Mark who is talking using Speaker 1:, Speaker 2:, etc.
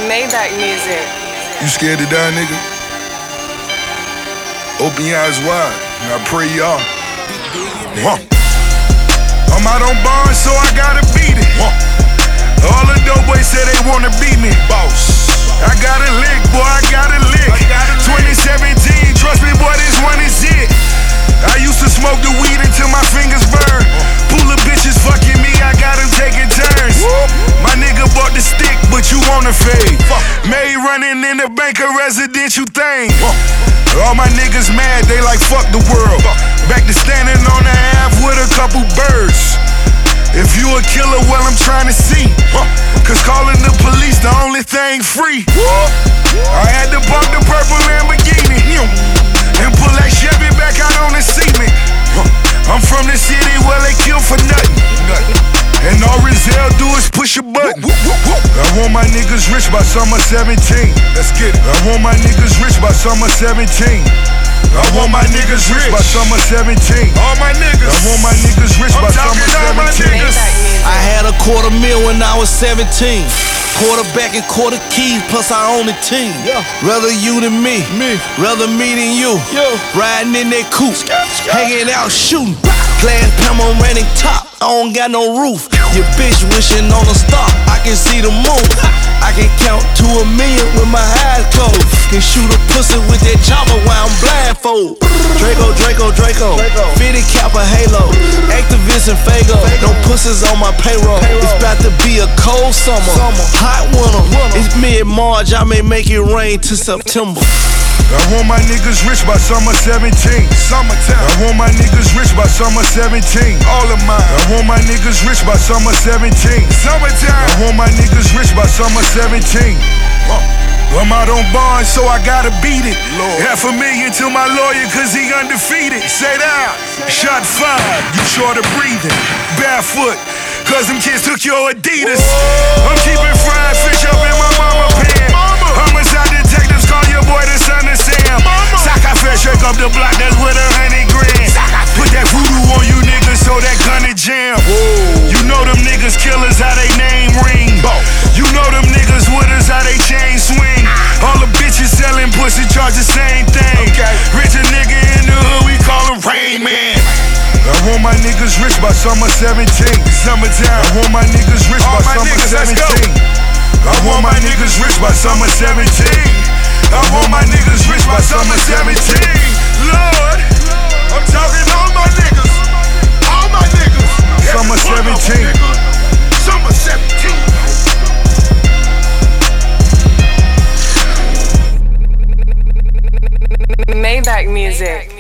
Speaker 1: Maybach music.
Speaker 2: You scared to die, nigga? Open your eyes wide, and I pray y'all. I'm out on bond, so I gotta beat it. All the dope boys say they wanna beat me. Boss, I got a lick, boy, I got a lick. 2017, trust me, boy, this one is it. I used to smoke the weed until my fingers burn. Pool of bitches fucking me, I got them taking turns. My nigga bought the stick, but you wanna fade. May running in the bank, a residential thing. All my niggas mad, they like fuck the world. Back to standing on the Ave with a couple birds. If you a killer, well, I'm trying to see. Cause calling the police the only thing free. I had to park the purple Lamborghini and pull that Chevy back out on the cement. I'm from the city where they kill for nothing. And all Rizal do is push a button. I want my niggas rich by summer 17. Let's get it. I want my niggas rich by summer 17. I want my niggas rich by summer 17. All my niggas. I want my niggas rich by summer 17.
Speaker 3: I had a $250,000 when I was 17. Quarterback and quarter keys, plus I own the team. Rather you than me, rather me than you. Riding in that coupe, hanging out shooting. Glass panoramic top, I don't got no roof. Your bitch wishing on a star, I can see the moon. I can count to 1 million with my eyes closed. Can shoot a pussy with that chopper while I'm blindfold. Draco, 50 cap a halo. Activist and Fago, no pussies on my payroll. It's about to be a cold summer, hot winter. It's mid-March, I may make it rain till September.
Speaker 2: I want my niggas rich by summer 17. Summertime. I want my niggas rich by summer 17. All of mine. I want my niggas rich by summer 17. Summertime. I want my niggas rich by summer 17. I'm out on bond, so I gotta beat it. $500,000 to my lawyer, cause he undefeated. Say that. Shot fired, you short of breathing. Barefoot, cause them kids took your Adidas. I'm keeping fried fish up in my mama pan. Homicide detectives call your boy the son of Sam. Saka fresh, shake up the block, that's with $100 grand. Put that voodoo on you niggas so that gun jam. You know them niggas killers, how they name ring. You know them niggas with us, how they chain swing. All the bitches selling pussy charge the same thing. Richer nigga in the hood, we call him Rain Man. I want my niggas rich by summer 17. Summertime. I want my niggas rich by summer 17. I want my niggas rich by summer 17. I want my niggas rich by summer 17. Lord, I'm talking all my niggas. All my niggas. Summer 17. Summer 17.
Speaker 1: Maybach music.